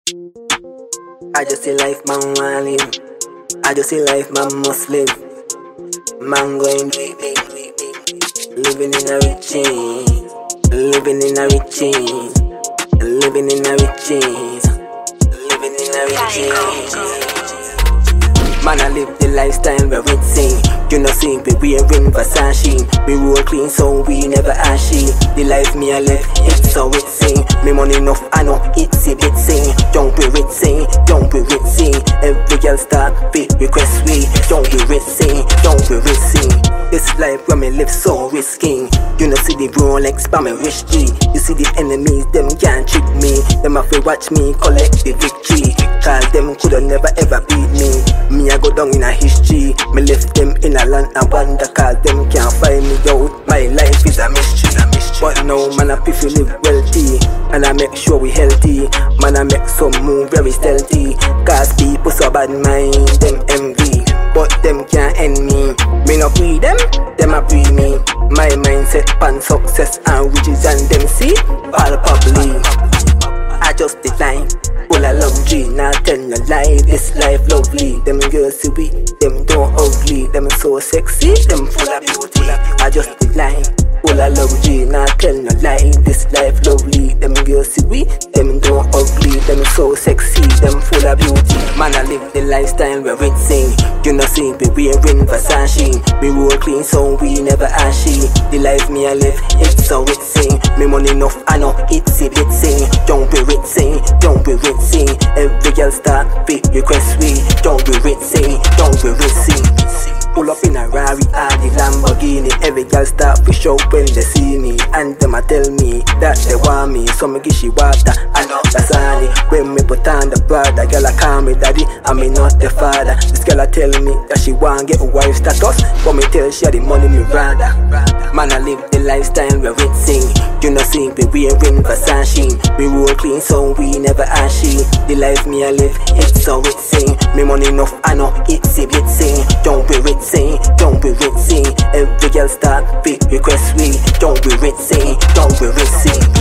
I just say life man want live. I just say life man must live. Man going living in a riches, living in a riches, living in a riches, living in a riches. Man, I live the lifestyle where it's sing. You know, see, we wearing Versace. We roll clean, so we never ashy. The life me I live, it's so it sing. Me money enough, I know it's a bit sing. Don't be rich sing, don't be rich sing. Every girl start big request we. Don't be rich sing, don't be rich sing. This life where me live so risky. You know, see the Rolex by me rich G. You see the enemies, them can't trick me. Them have to watch me collect the victory. Cause them coulda never ever beat me. Me I go down in a history. Me left them in a land and wonder. Cause them can't find me out. My life is a mystery. But now man I prefer live wealthy. And I make sure we healthy. Man I make some move very stealthy. Cause people so bad mind, them envy. But them can't end me. Me no free them a free me. My mindset pan success and riches and them see all probably. I just decline. Full of luxury, not tell no lie. This life lovely. Them girls see we, them don't ugly. Them so sexy, them full of beauty. I just decline. Full of luxury, not tell no lie. This life lovely. Them girls see we, them don't ugly. Them so sexy, them full of beauty. Man, I live the lifestyle where it's sing. You know, see, we wearing Versace. We roll clean, so we never ashy. The life me I live, it's so it sing. Me money enough, I know it's a bit sing. Don't be rich sing, don't be rich sing. Every girl start big request we. Don't be rich sing, don't be rich sing. Pull up in a Rari or the Lamborghini. Every girl start to show when they see me. And them a tell me that they want me. So me give she water and that's honey. When me put on the brother, girl a call me daddy and me not the father. This girl a tell me that she want get a wife status, but me tell she the money me rather. Man I live the lifestyle where it sing. You know see we wearing Versace. We roll clean so we never ashy. The life me I live, it's so it sing. Me money enough, I know it's a bit sing. Don't be rich sing, don't be rich sing. Every girl start big request we. Don't be rich sing, don't be rich sing.